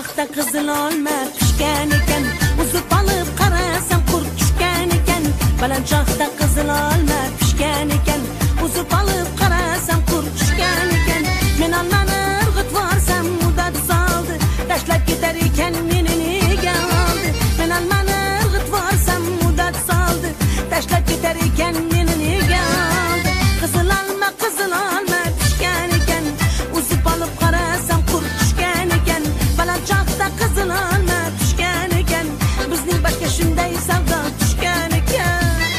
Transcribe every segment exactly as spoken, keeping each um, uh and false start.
chaqda qizil olma pishgan ekan, uzib olib qarasam qurt tushgan ekan. Baland chaqda qizil olma pishgan ekan, uzib olib qarasam qurt tushgan ekan. Men olmani irg'itvorsam muddat soldi, tashlab ketar ekan meni nega oldi. Men olmani irg'itvorsam muddat soldi, tashlab ketar ekan meni nega oldi. Qizil olma qizil olma pishgan ekan, uzib olib qarasam qurt tushgan ekan. Baland chaqda qizil olma pishgan ekan, bizning boshga shunday savdo tushgan ekan.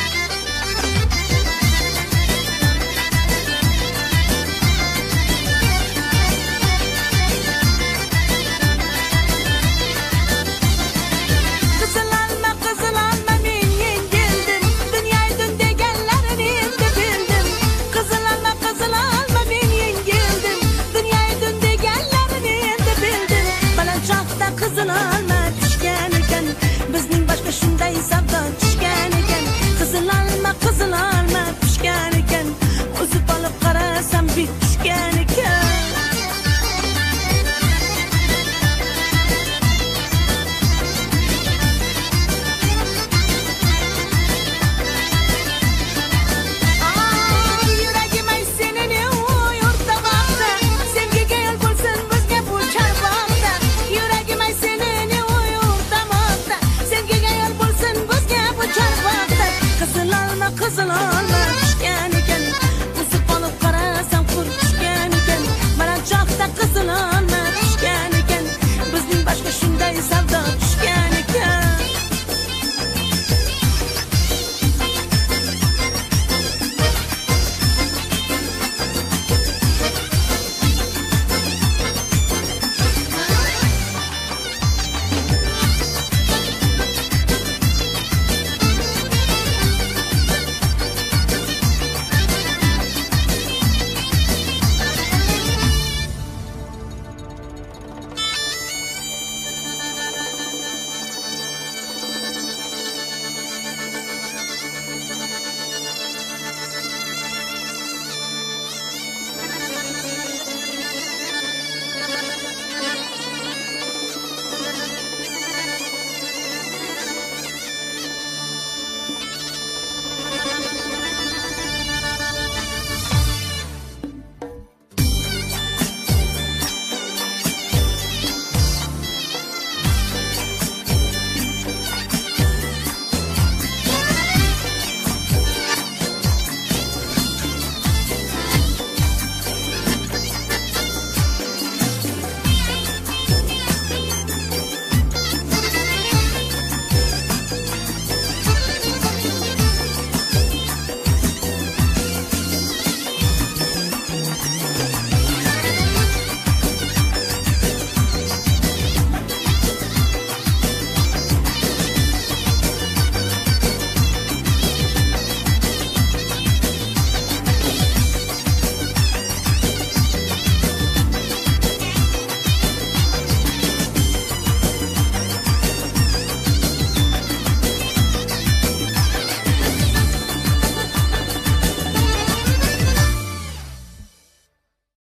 Qizil olma pishgan ekan, bizning boshqa shunday savdo tushgan ekan. Qizil olma qizil olma pishgan ekan, uzib olib qarasam bit tushgan ekan. Qizil olma qizil olma